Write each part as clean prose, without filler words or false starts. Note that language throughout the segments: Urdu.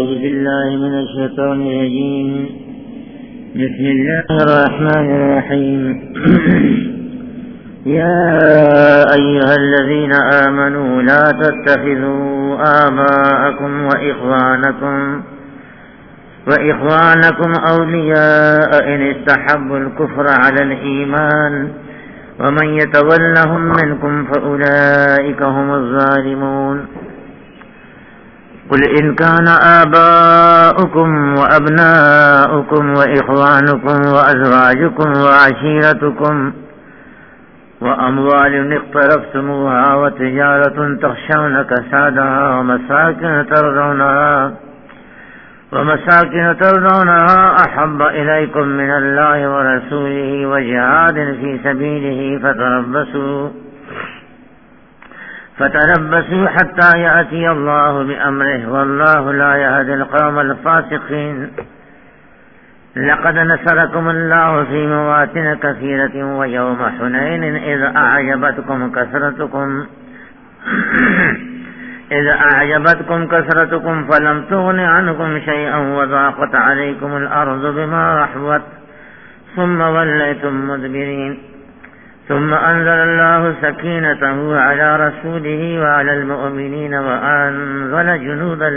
أعوذ بالله من الشيطان الرجيم. بسم الله الرحمن الرحيم. يا أيها الذين آمنوا لا تتخذوا آباءكم وإخوانكم أولياء إن استحبوا الكفر على الإيمان ومن يتولهم منكم فأولئك هم الظالمون. قل إن كان آباؤكم وأبناؤكم وإخوانكم وأزواجكم وعشيرتكم وأموال اقترفتموها وتجارة تخشون كسادها ومساكن ترضونها أحب إليكم من الله ورسوله وجهاد في سبيله فتربصوا حتى يأتي الله بأمره والله لا يهدي القوم الفاسقين. لقد نصركم الله في مواطن كثيرة ويوم حنين إذ أعجبتكم كثرتكم فلم تغن عنكم شيئا وضاقت عليكم الأرض بما رحبت ثم وليتم مدبرين. ثم أنزل الله سكينته على رسوله وعلى المؤمنين وأنزل جنودا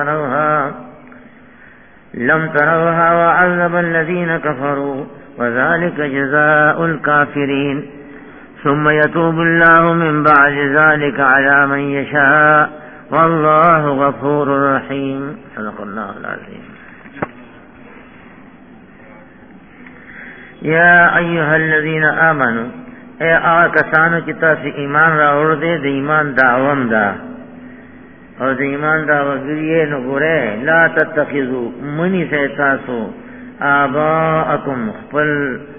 لم تروها وعذب الذين كفروا وذلك جزاء الكافرين. ثم يتوب الله من بعد ذلك على من يشاء والله غفور رحيم. صدق الله العظيم. يا أيها الذين آمنوا اے کسانو چې تاسو ایمان راوړ دې د ایمان دعوام دا او د ایمان داوګریه نو ګوره لا تتخذوا منی سے تاسو آباءکم خپل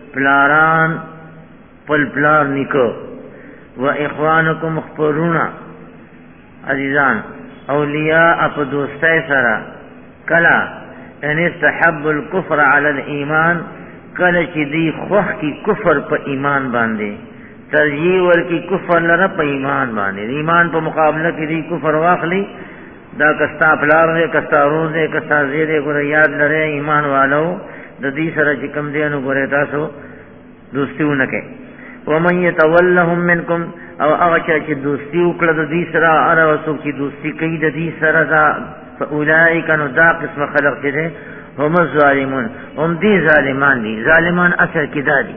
پلار نیکو و اخوانکم خپلونا عزیزان اولیاء اپ دوستای سره کلا ان استحب الكفر على الايمان کله چې دی خوخ کی کفر په ایمان باندې ترجیح ورکی کفر لره په ایمان باندې ایمان په مقابله کې دی کفر واخلي دا کستا پلار دې کستا روز دې کستا زیره ګور یاد لره ایمان والو د دې سره چې کوم دی نو ګورې تاسو دوستیونه کې ومن يتولهم منكم او هغه چې دوستی وکړه د دې سره اره وسو چې دوستی کوي د دې سره دا فاولئک نو دا قسم خلق دي هم الظالمون هم دي ظالمان دي ظالمان اثر کې دادي.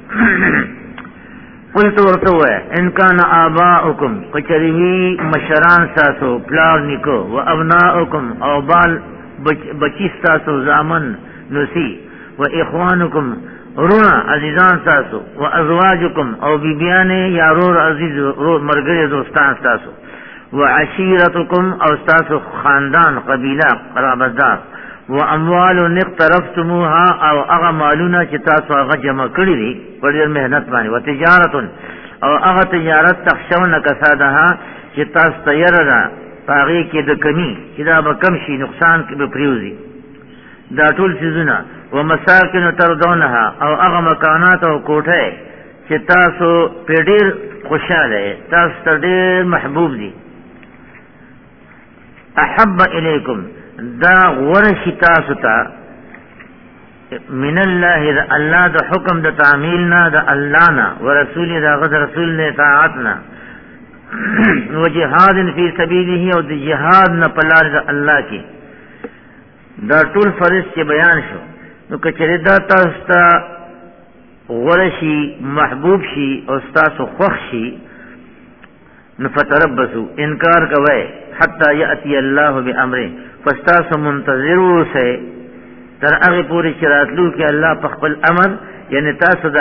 قلت ورتوه ان كان آباؤكم کچریوی مشران ساسو پلار نکو و ابناؤكم او بال بچی ساسو زامن نسی و اخوانكم رونا عزیزان ساسو و ازواجكم او بیبیان یارور عزیز مرګری دوستان ساسو و عشیرتكم او ساسو خاندان قبیله قرابتدار و اموال اقترفتموها او اغا مالونا چې تاسو هغه جمع کړی دي په ډېر مهنت باندې و تجارت او اغا تجارت تخشون کسادها چې تاسو تیار ده هغه کې د کمی چې دا به کم شي نقصان کې به پریوزي دا ټول چیزونه و مساکن ترضونها او اغا مکانات او کوټه چې تاسو په ډېر خوشاله تاسو ډېر محبوب دي احب الیکم دا ورشی تاسو تا من الله دا الله دا حکم دا تعمیلنا دا اللہ نا ورسولی دا غد رسول نے طاعتنا و جہاد فی سبیلی او دا جہاد نا پلار دا اللہ کی دا طول فرض چی بیان شو نو کچری دا تاسو تا ورشی محبوب شی او ستاسو خوخ شی نفتربسو انکار کوئے حتی یأتی اللہ بامره فستاسو منتظرو سے تر اغی پوری چراتلو کہ اللہ پخپل امر یعنی تاسو دا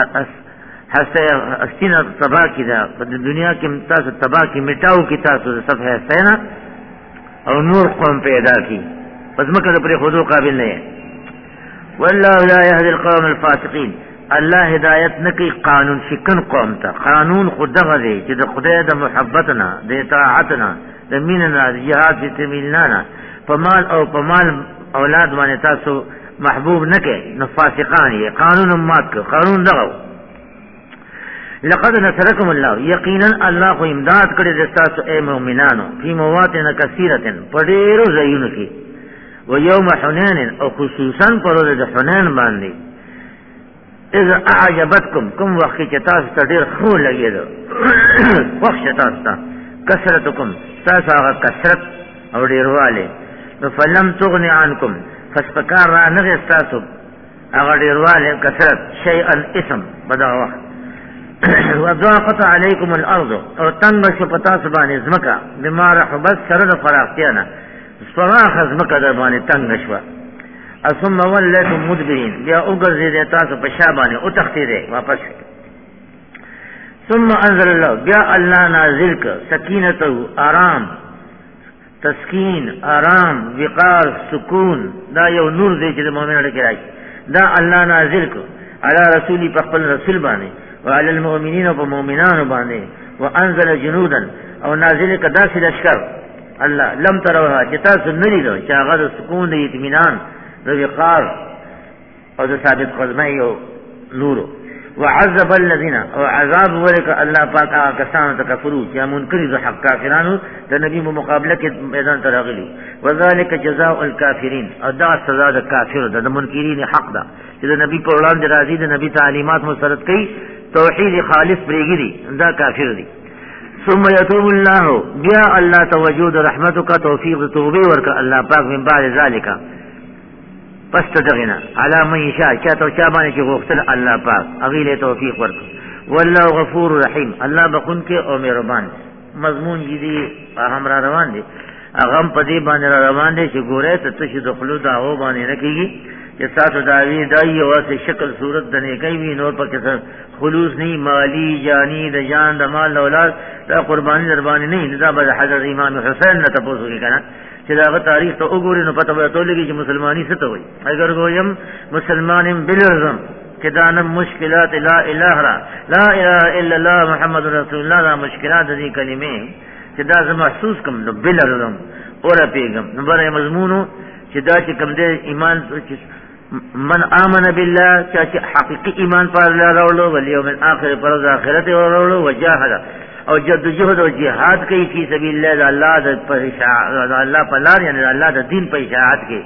ہستین تباہ کی دا دنیا کی تاسو تباہ کی مٹاو کی تاسو دا صفحہ حسینہ اور نور قوم پیدا کی پس مکہ دا پری خودو قابل نہیں ہے واللہ لا یهدی القوم الفاسقین اللہ ہدایت نکی قانون شکن قوم تا قانون خود دغدے چی دا خدای دا محبتنا دا اطاعتنا دا میننا دا جہاد فی سبیلنا پمال او پمال اولاد باندې تاسو محبوب نکے نفاسقان یہ قانون مات کو قانون دغو لقد نصرکم اللہ یقینا اللہ کو امداد کرے تاسو اے مومنانو فی مواطن کثیرۃ پډیرو زینو کی و یوم حنین او خصوصا پر د حنین باندې اذا اعجبتکم کوم وخت چې تاسو ته ډیر خو لګیدو وخت تاسو ته کثرتکم تاسو هغه کثرت او ډیرواله نو فلم تغنی عنکم فسپکار را نه تاسو هغه ډیرواله کثرت شیئا اسم بدغه وخت وضاقت علیکم الارض او تنگ شو پتا سبانه زمکا بما رحبت سره فراختیانه فراخ زمکا در باندې تنگ شو ثم وليتم مدبرين بیا وګرځي تاسو په شابانه او تختیده واپس ثم انزل الله بیا الله نازل ک سکینته آرام تسکین آرام وقار سکون دا یو نور دی چې مؤمنانو کې راځي دا الله نازل ک علی رسولی په خپل رسول باندې وعلى المؤمنين ومؤمنان باندې وانزل جنودا او نازل ک داسې لشکر الله لم تروها چې تاسو نه لیدو چې هغه سکون دی اطمینان د وقار او د ثابت قدمه یو نور وعذب الذين او عذاب ورک الله پاک هغه کسان تکفروا چې منکر د حق کافرانو د نبی مقابله کې میدان ته راغلي وذلك جزاء الكافرين او دا سزا د کافر د منکرین حق ده چې د نبی په وړاندې راځي د نبی تعلیمات مسترد کوي توحید خالص پرېږي دا کافر دي ثم يتوب الله بیا الله توجود رحمتک توفیق توبه ورک الله پاک من بعد ذلك پس تدغنا علا من یشاء چاہتا چا بانے چی غفتل اللہ پاک اغیل توفیق ورک واللہ غفور رحیم اللہ بخون کے او مہربان مضمون جیدی ہمرا روان دے اغم پدی بانے روان دے چی گورے تتشی دخلو دعوو بانے نکیگی چی ساتو دعوی دائی واسے شکل صورت دنے کئی بھی نور پر کسر خلوص نہیں مالی جانی دا جان دا مال دا اولاد دا قربانی دربانی نہیں دا بعد حضرت امام حسین نتا پوسو کی کنا چې دا تاریخ ته وګورئ نو پته به تولګي چې مسلمانی څه ته وایي اگر ګویم مسلمانم بلرزم چې دا نه مشکلات لا اله الا الله محمد رسول الله دا مشکلات دې کلمې چې دا زما محسوس کوم نو بلرزم اور پیغام نو بره مضمونو چې دا چې کوم دې ایمان من آمن بالله چې حقيقي ایمان پر الله راوړو ول یوم الاخر پر آخرت راوړو وجاهد او جدوجہد او جہاد کی فی سبیل اللہ اللہ د اللہ پلار یعنی اللہ د دین په اشاعت کې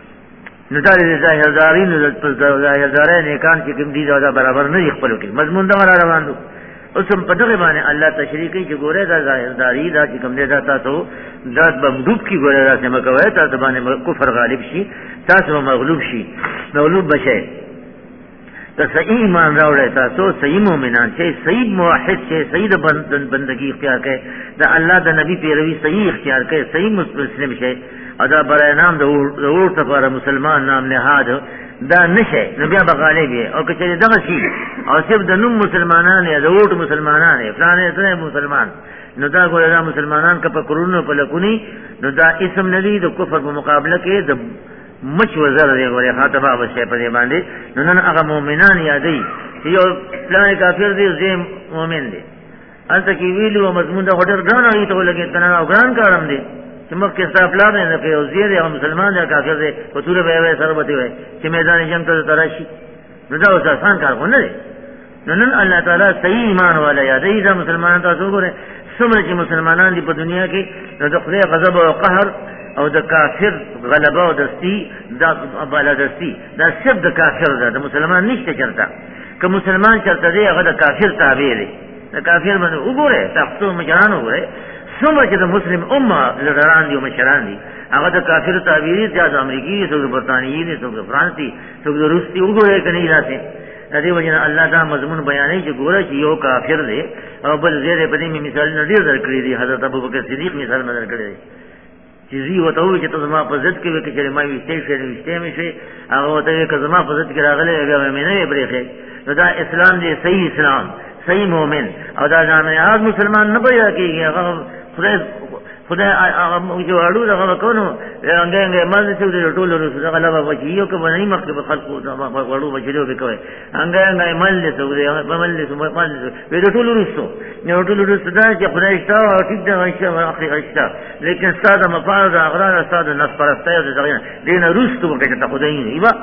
نو دا د ظاهردارین د ظاهردارین نیکان چې کوم دي دا برابر نه خپل کې مضمون دا روان دي اوس په دغه باندې الله تشریح کوي چې ګوره دا ظاهرداری دا چې کوم دي دا تاسو دا بمدوب کی ګوره دا سم کوي تاسو باندې کفر غالب شي تاسو مغلوب شي مغلوب بشئ تو صحیح ایمان راوڑے تاسو صحیح مومنان چھے صحیح موحد چھے صحیح بندگی اختیار کرے دا اللہ دا نبی پیروی صحیح اختیار کرے صحیح مسلم چھے اور دا برای نام دا اور تفار مسلمان نام نهاد دا نشے نبیہ بغالب ہے اور کچھے دا غشی اور صرف دا نم مسلمانان یا دا اور مسلمانان ہے فلانے اتنے مسلمان نو دا گولا دا مسلمانان کا پکرون پلکونی نو دا اسم ندی دا کفر بمقابلہ کے دا مچ وزر دی غوړي خاطبه وشه په دې باندې نو نن هغه مؤمنان یادې چې یو پلان کافر دی زم مؤمن دی انته کې ویلو مضمون دا هټر غاڼه ایته ولګي تنه او غاڼ کارم دی چې مکه صاحب پلان نه کوي او زیاده هم مسلمان دی کافر دی په توره به سره بته وي چې میدان جنگ ته تراشي نو دا اوس آسان کار نه دی نن الله تعالی صحیح ایمان والا یادې دا مسلمانان تاسو ګوره څومره چې مسلمانان دی په دنیا کې نو د خدای غضب او قهر او د کافر غلبه او دستی دا بلدستی دا صرف د کافر ده د مسلمان نشته چرته که مسلمان چرته دی هغه د کافر تابع دی د کافر باندې وګوره تاسو مجران وګوره څومره چې د مسلم امه لدران دي او مشران دي هغه د کافر تابع دي چې د امریکای څو د برتانیې دي څو د فرانسې څو د روسي وګوره کني راځي د دې وجنه الله دا مضمون بیانوي چې ګوره چې یو کافر دی او بل زیاده په دې مثال نه ډیر درکړي دي حضرت ابوبکر صدیق مثال نه درکړي چې زی وته وي چې تاسو ما په ضد کې وکړي چې ما ویستې شي ویستې مې شي هغه وته کې زما په ضد کې راغلي هغه مې نه بریخه نو دا اسلام دی صحیح اسلام صحیح مؤمن او دا ځان مسلمان نه پیدا کیږي هغه خدای هغه جوړو دا کوو څنګه مال څه دی ټول رسول الله غلبه وچی یو کوم نه مخکې په خلقو دا وړو بچلو به کوي څنګه مال څه دی مال څه به ټول رسول نو ټول رسول دا چې خدای شته او ټیک دا واشه اخر اشته لیکن ساده مفاد اغرار ساده نس پرسته دي ځای دین رسول کې ته خدای نه ایبا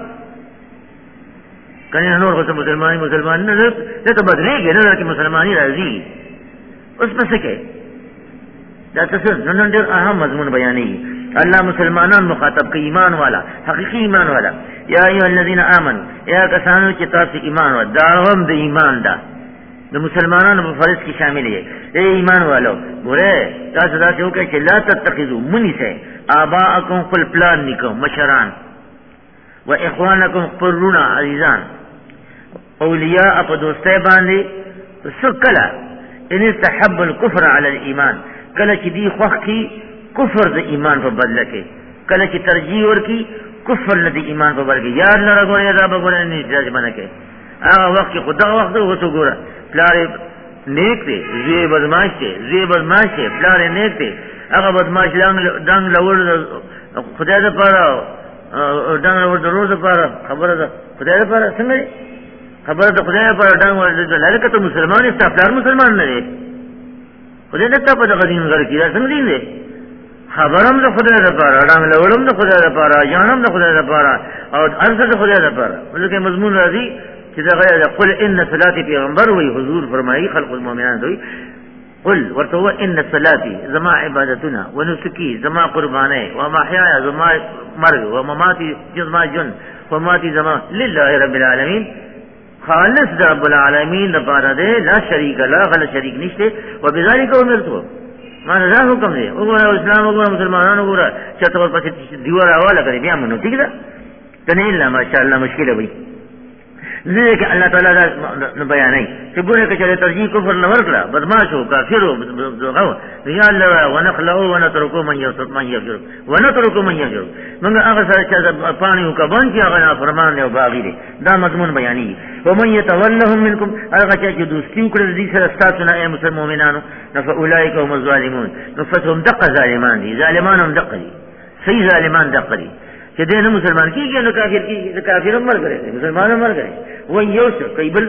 کنه نور غته مسلمان نه ته بدلېږي نه چې مسلمانۍ راځي اوس پس کې دا تاسو نن ډېر اهم مضمون بیانې اللہ مسلمانان مخاطب کا ایمان والا حقیقی ایمان والا یا ایها الذین آمنوا یا کسانو چې تاسو ایمان و داوم د ایمان دا د مسلمانانو په فرض کې شامل یې اے ایمان والو ګوره تاسو دا څه وکړئ چې لا تتخذوا منیسه آباءکم خپل پلان نکو مشران و اخوانکم قرون عزیزان اولیاء په دوستۍ باندې سکلا ان استحب الكفر على الايمان کله چې دی خوخ کی کفر د ایمان په بدله کې کله چې ترجیح ورکی کفر نه د ایمان په بدله کې یاد نه راغوري دا به ګورې نه اجازه باندې کې هغه وخت کې خدا وخت وته ګوره پلار نیک دی زی بدمعاش دی پلار نیک دی هغه بدمعاش دنګ لور خدای دې پاره دنګ لور د روز پاره خبره ده خدای دې پاره څنګه خبره ده خدای پاره دنګ ور دې لکه ته مسلمان یې پلار مسلمان نه دی خدای دې ته په دغه دین غره کې څنګه دی خبرم د خدای لپاره اړم لورم د خدای لپاره جانم د خدای لپاره او ارزه د خدای لپاره ولکه مضمون راځي چې دا غیر قل ان صلاتي پیغمبر وی حضور فرمایي خلق المؤمنان دوی قل ورته ان صلاتي زما عبادتنا ونسكي زما قربانه ومحياي زما مرغ ومماتي زما جن وماتي زما لله رب العالمين خالص رب العالمین لپاره ده لا شریک له غل شریک نشته وبذلك امرت ما نه حکم دی وګوره اسلام وګوره مسلمانانو وګوره چې تاسو په دیوار حواله کړی بیا مونږ ٹھیک ده کنه الا ماشاءالله مشکل وي ذکر الله تعالی دا بیانای چې ګوره چې ترجیح کفر نه ورکړه بدمعش او کافر او دغه یا الله ونخلو ونترکو من یفجر ونترکو من یفجر موږ هغه سره چې پانی او کبان چې هغه فرمان او باغی دي دا مضمون بیانې ومن يتولهم منكم هغه چې دوستي وکړي دي سره تاسو نه مؤمنانو فاولئک هم الظالمون نفتهم دق ظالمان دي ظالمان هم دق دي صحیح ظالمان دق دي چې دین مسلمان کیږي نو کافر کیږي کافر مر غره مسلمان مر غره وہ یو څه قبل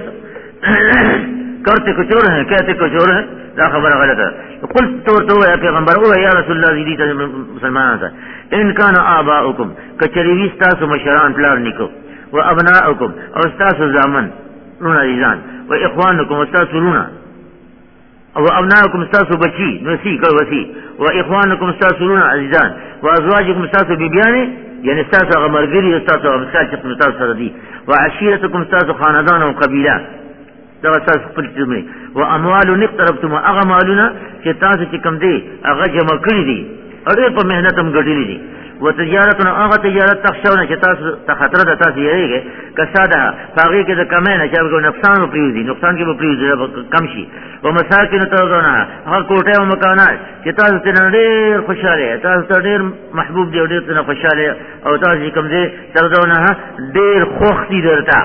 کرتے کو چور ہے کہتے کو چور ہے دا خبر غلط ہے قل تو یا پیغمبر او یا رسول الله دې ته مسلمان تا ان کان اباؤکم کچری تاسو مشران پلار نکو و ابناؤکم او تاسو زامن رونه ایزان و اخوانکم تاسو رونه او ابناؤکم تاسو بچی نسی کو وسی و اخوانکم تاسو رونه عزیزان و ازواجکم تاسو بیبیانه یعنی تاسو غمرګری تاسو امثال چې تاسو سره دي وعشيرتكم تاسو خاندان او قبيله دا تاسو خپل جمعي و اموال نقتربتم اغمالنا چې تاسو چې کم دي هغه جمع کړی دي اړ په مهنت هم ګټلې دي و تجارتنا هغه تجارت تخشونه چې تاسو ته خطر ده تاسو یې کساده هغه کې د کمینه چې هغه نقصان پریوزي نقصان کې به پریوزي کم شي و مساکن تاسو هغه کوټه او مکانات چې تاسو ته ډېر خوشاله تاسو ته ډېر محبوب دی ډېر ته خوشاله او تاسو کوم دي تاسو نه ډېر خوښ دي درته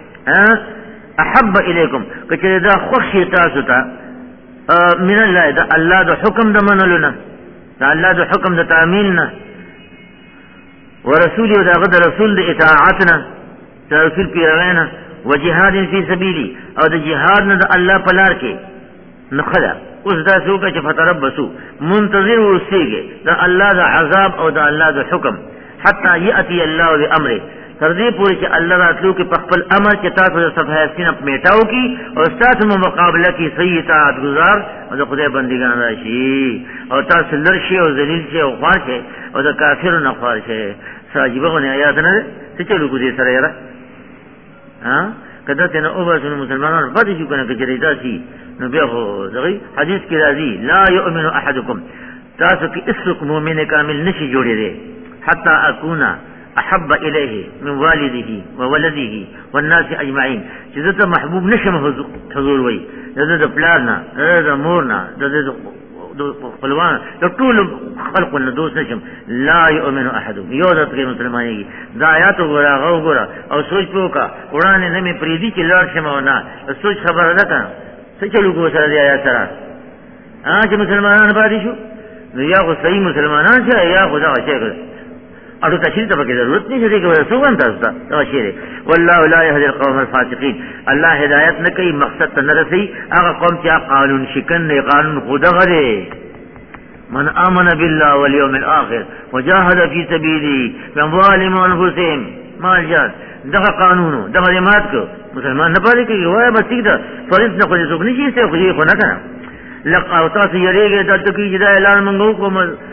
احب الیکم کچې دا خوښ تاسو ته من الله دا الله د حکم د منلونه دا الله د حکم د تعمیلنا ورسول او داغه رسول د اطاعتنا رسول پیروینا وجهاد فی سبیلی او د جهاد نه د الله په لار کې نخلا اوس دا څوک چې فتربصو منتظر اوسېږي د الله د عذاب او د الله د حکم حتی یاتی الله بامره تر دې پورې چې الله راتلو کې په خپل امر کې تاسو د صفحه سینه میټاو کی او تاسو مقابله کې صحیح اطاعت گزار او د خدای بندګان راشي او تاسو لرشي او ذلیل شي او خوار شي او د کافرو نه خوار شي ساجيبه غو نه یاد نه څه چلو کو دې سره یاره ها کدا ته نو اوبه مسلمانانو پاتې شو کنه چې ریدا شي نو بیا خو دغه حدیث کې راځي لا يؤمن احدكم تاسو کې اسق مؤمن کامل نشي جوړې دي حتى اكون احب الیه من والده وولده والناس اجمعین چې زه محبوب نشم حضور وای د پلارنا د مورنا د خپلوان د ټول خلق نه دوست نشم لا یؤمن احد یو د مسلمانۍ دا آیات وګوره او سوچ وکړه قران نه می پریدي چې لار شمه نه سوچ خبره ده کنه څه چلو کو سره دی آیات سره چې مسلمانان باندې شو یا خو صحیح مسلمانان شه یا خدا شه اړو تشریح ته کې ضرورت نشته چې وسوګن تاسو دا شی والله لا يهدي القوم الفاسقين الله هدایت نه کوي مقصد ته نه رسي هغه قوم چې قانون شکن نه قانون خدا غره من امن بالله واليوم الاخر وجاهد في سبيله باموالهم وانفسهم مال جهاد دغه قانونو دغه مات کو مسلمان نه پاره کوي وای بس ٹھیک ده فرض نه کوي څوک نشي څه خو نه کنه لقد تاسو یریږي د تکي چې دا اعلان منغو کوم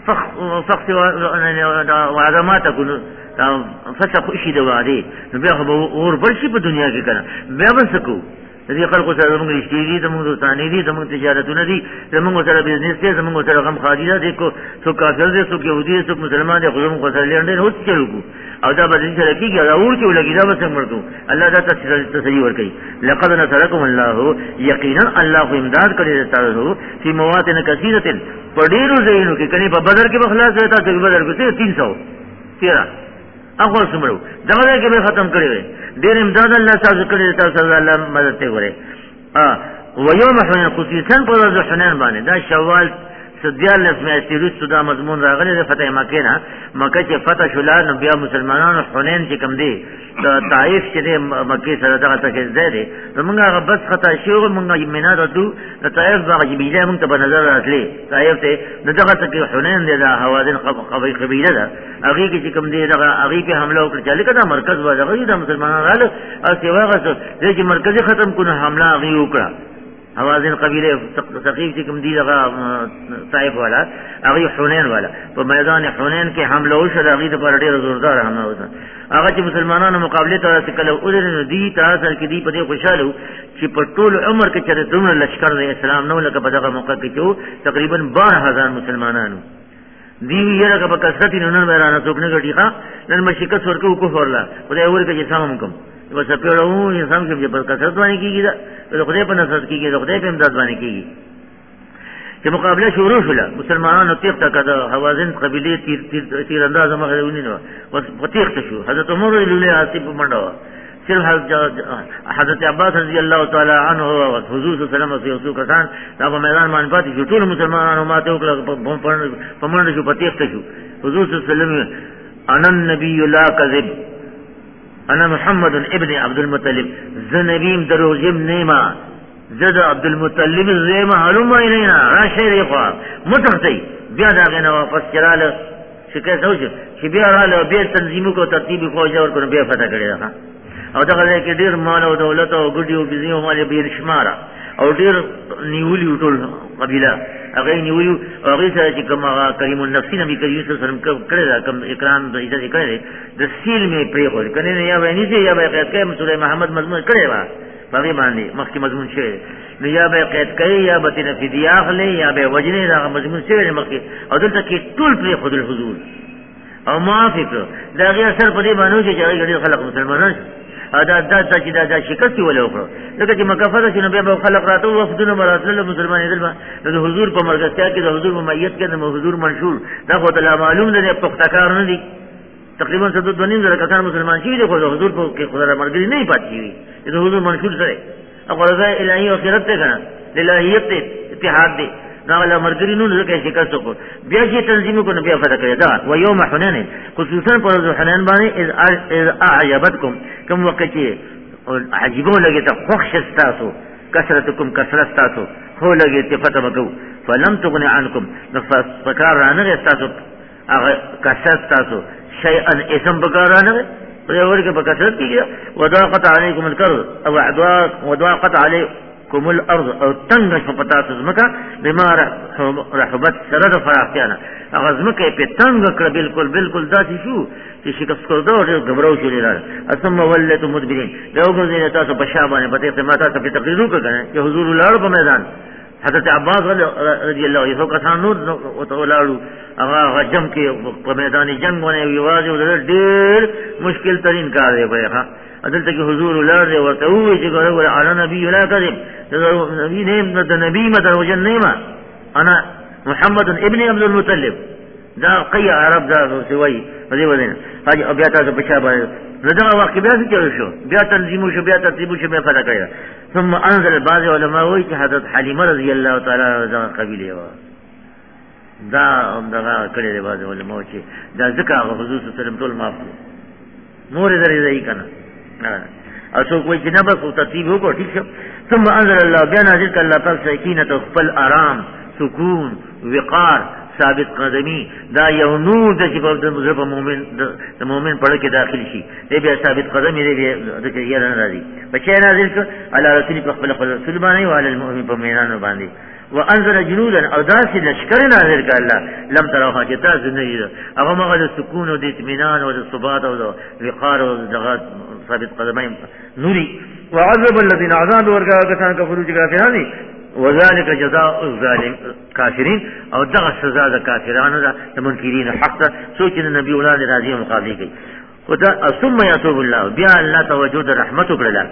فخ وعده ما تكون فسخ شي د وعده نو بیا خو اور بل شي په دنیا کې کنه بیا وسکو دې خلکو سره موږ اشتیری د موږ دوستانی دي د موږ تجارتونه دي د موږ سره بزنس دي د موږ سره غم خادي ده کو څو کافر دي څو يهودي څو مسلمان دي خو موږ سره لري نه هوڅ چلو او دا بدل سره کیږي دا اور کې ولګي دا بس مرګو الله دا تصحیح ور کوي لقد نصرکم الله یقینا الله امداد کړی تاسو په مواطن کثیرت پډیرو زینو کې کني په بدر کې بخلاص وتا چې بدر کې 313 هغه سمرو دغه کې به ختم کړی وي ډېر امداد الله تاسو کړی تاسو الله مدد ته غره و یوم حنین خصوصا په ورځ حنین باندې دا شوال سدیال لسمه سیروس دا مضمون راغلی د فتح مکه نه مکه چې فتح شولا نو بیا مسلمانانو حنین چې کوم دی د طائف چې مکه سره دغه تکي زده نو موږ هغه بس خطا شو موږ یمنا دتو د طائف هغه بیله موږ ته په نظر راتلی طائف ته دغه تکي حنین دی دا حوازن قبیله ده هغه کې چې کوم دی دغه هغه په حمله وکړه چې لکه مرکز و دغه د مسلمانانو رااله او سیواغه چې مرکزي ختم کونه حمله هغه وکړه حوازن قبیله ثقیف چې کوم دی دغه طائف والا هغه حنین والا په میدان حنین کې حمله وشو هغه د پر ډیر زوردار حمله وکړه هغه چې مسلمانانو مقابله ته کله اولر دی تاسو کې دی په دې خوشاله چې په ټول عمر کې چې دومره لشکر د اسلام نو لکه په دغه موقع کې چې تقریبا 12000 مسلمانانو دی یره په کثرت نن بیرانه څوک نه غټی ښا نن مشکل ورکو کو فورلا خدای ورکه چې سم کوم وس پیړو انسان چې په کثرت باندې کیږي دا خدای په نصرت کیږي دا خدای په امداد باندې کیږي چې مقابله شروع شوه مسلمانانو تیغ تکړه حوازن قبیله تیر انداز مخه ونیو او تیغ شو حضرت عمر رضی عاصف منډه صرف حضرت عباس رضی الله تعالی عنه او حضور صلی الله علیه وسلم کسان دا په میدان باندې پاتې ټول مسلمانانو ماته وکړه په منډه شو په تیغ شو حضور صلی الله علیه وسلم انا النبي لا كذب انا محمد ابن عبد المطلب زنبیم دروغجم نیما زد عبد المطلب زیما علوم ایلینا راشی ریخوا متختی بیا داغینا واپس چراله شکایت اوچه چی بیا راله بیا تنظیمو کو ترتیبی فوجا ورکنو بیا فتح کردی دخوا او دغه کې ډیر مال او دولت او ګډي او بزنس مال به شماره او ډیر نیولی ټول قبيله هغه نیولی هغه سره چې کوم کریم النفس نبی کریم صلی الله علیه وسلم کړی دا کوم اکرام د عزت کړی د سیل می پرې خو کنه نه یا ونی چې یا به قید کړي سورہ محمد مضمون کړی وا باغی باندې مخکې مضمون شوی نو یا به قید کړي یا به تن فدیه اخلي یا به وجنه دا مضمون شوی مخکې او دلته کې ټول پرې خود الحضور او معافی دا غیر اثر په دې باندې چې هغه خلق مسلمانان دا شکست ولا وکړو لکه چې مکافره شنو به خلق راته وفدونه مراتل مسلمانې دلته د حضور په مرګستیا کې د حضور ممیت کې د حضور منشور دا خو ته معلوم نه پختکار نه دي تقریبا 2.5 زره کسان مسلمان شي دي خو د حضور په کې خدای مرګري نه پاتې وي د حضور منشور سره او غرضه الهي او آخرت ته کنه الهیت اتحاد دي دا ولا مرګري نو لکه شکست وکړو بیا چې تنظیم کو نه بیا فتح کړی دا و یوم حنین خصوصا پر حنین باندې اذ اعجبتکم کوم وخت چې عجيبو لګی ته خوښ تاسو کثرتکم کثرت تاسو خو لګی ته فتح وکړو فلم تغن عنکم فکر رانه تاسو هغه کثرت تاسو شیئا اسم بکارانه ورګه په کثرت کې وضاقت علیکم الکرب او وضاقت علیکم الارض او تنگ شپتات زمکا بما رحبت سرد فراختیانا اغزمکا پی تنگ کر بالکل داسی شو چې شکست کردو او گبراو شو لیرار اسم ولتو مدبرین لیو گرزین تاسو پشابانی پتیخت ما تاسو پی تقریرو کرنے کہ حضور لارو پا میدان حضرت عباس رضی اللہ عنہ کسان نور ولارو اغا جم کے پا میدانی جنگ ہونے ویوازی و دیر مشکل ترین کار دے پا عدلتا کی حضور لار دے ورطوئی چکو رگو علا نبی لا کذب نبی نیم نبی مدروجن نیما انا محمد ابن عبد المطلب دا قی عرب دا سوائی وزی وزینا حاجی بیا تاسو پچا باید ندغه واقع بیا څه چلو شو بیا تنظیمو شو بیا ترتیبو شو بیا فتح کړی ثم انزل بعض علماء وی چې حضرت حلیمه رضی الله تعالی عنها قبیله و دا دغه کړی دی بعض علماء چې دا ذکر حضور صلی الله علیه وسلم ټول معاف نور درې ځای کنه او څوک وایي چې نه بس ترتیب وکړو ٹھیک شو ثم انزل الله بیا نازل کړ الله تعالی سکینه او خپل آرام سکون وقار ثابت قدمی دا یو نور د چې په مزرب مومن پړه کې داخل شي دی بیا ثابت قدمی دی د چې یې نه راځي بچی نازل کړ الله رسول په خپل رسول باندې او علی المؤمن په مینانو باندې وانزل جنودا او داسي لشکر نازل کړه الله لم تروها چې تاسو نه یې هغه مغه د سکون او د اطمینان او د ثبات او د وقار او د ثابت قدمین نوري وعذب الذين عذاب ورغا کسان کفرو چې کافراني وذلك جزاء الظالم کافرین او دغه سزا د کافرانو د منکرین حق ته سوچ د نبی اولاد راضي مقابله کوي خدا ثم يتوب الله بیا الله توجه رحمت وکړه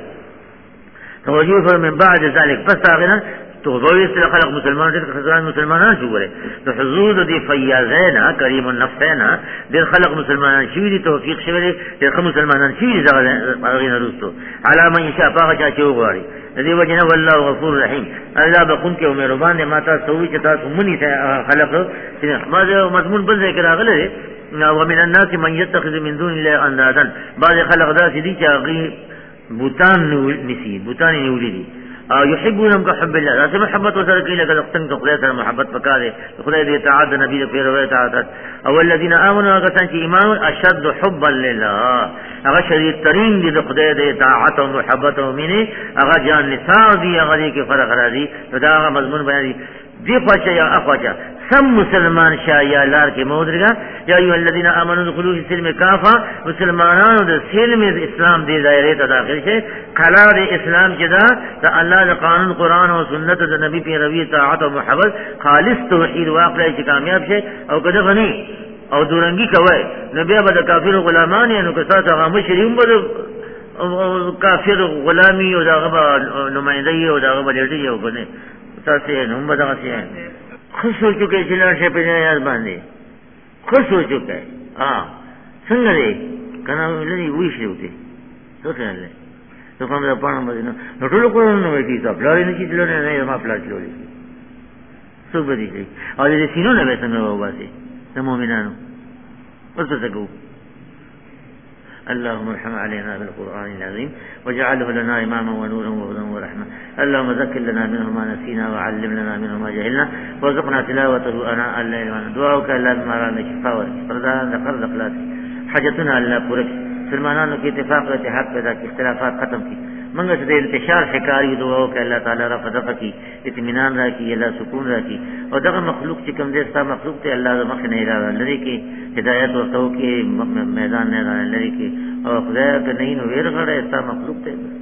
توجه من بعد ذلك بس اغنا توبه یې خلق مسلمانان دي خزان مسلمانان شو غره د حضور دي فیاضینا کریم النفسینا د خلق مسلمانان شوی دي توفیق شوی دي د مسلمانان شوی دي غیر رسو علی من یشاء هغه چې وغواړي دې وجنه والله غفور رحیم الله بكون کې مهربان دي ماته سوي چې تاسو مونږ خلق ما مضمون بل ذکر راغله ومن الناس من يتخذ من دون الله اندادا بعض خلق ذات دي چې هغه بوتان نسی بوتان نیولې دي يحبونهم كحب الله ذات محبت وسره کې لکه وختن کو خدای سره محبت پکاره خدای دې اطاعت نبی دې پیروي اطاعت او الذين امنوا وكان چې ایمان اشد حبا لله هغه شدید ترین دي د خدای دې اطاعت او محبت او مینه هغه جان نثار دي هغه کې فرق راځي دا هغه مضمون بیان دي دی خواچه یا اخواچه سم مسلمان شاه یا لار کې مودرګه یا ایو الذین آمنوا دخلوا فی السلم کافه مسلمانانو د سلم اسلام دی دایره ته داخل شي کلا د اسلام چې دا د الله د قانون قران او سنت د نبی پیروي اطاعت او محبت خالص توحید واقعي چې کامیاب شي او کده غني او دورنګي کوي نبی به د کافر غلامان یې نو که تاسو هغه مشریم به کافر غلامی او دغه نمائندګي او دغه بلډي یو کنه تاسو نو مدغه شي خوشو چکے چلار سے پہنے یاد باندھے خوش ہو چکے څنګه دی کنه لري ویشي وته څه کوي نو کوم دا پانه باندې نو ټول کوو نو وایي چې خپل نه چې دلونه نه ما خپل چلولې څه به دي او دې سينو نه به څنګه وباسي د مؤمنانو څه څه کوو اللهم ارحم علينا بالقرآن العظيم واجعله لنا إماما ونورا وهدى ورحمة اللهم ذكر لنا منه ما نسينا وعلم لنا منه ما جهلنا وارزقنا تلاوته أناء الليل والنهار دعاؤك الله بما رانا شفاء وردان ذكر ذخلات حاجتنا الله پورک مسلمانانو کې اتفاق او اتحاد پیدا کی اختلافات ختم کی منګه دې انتشار شکاری دعاو کې الله تعالی رفع دفع کی اطمینان راکړي الله سکون راکړي او دغه مخلوق چې کوم دې ستا مخلوق ته الله د مخ نه اراده لري کې هدایت ورته کې میدان نه لري کې او خدای ته نه نو ویر غړې ستا مخلوق ته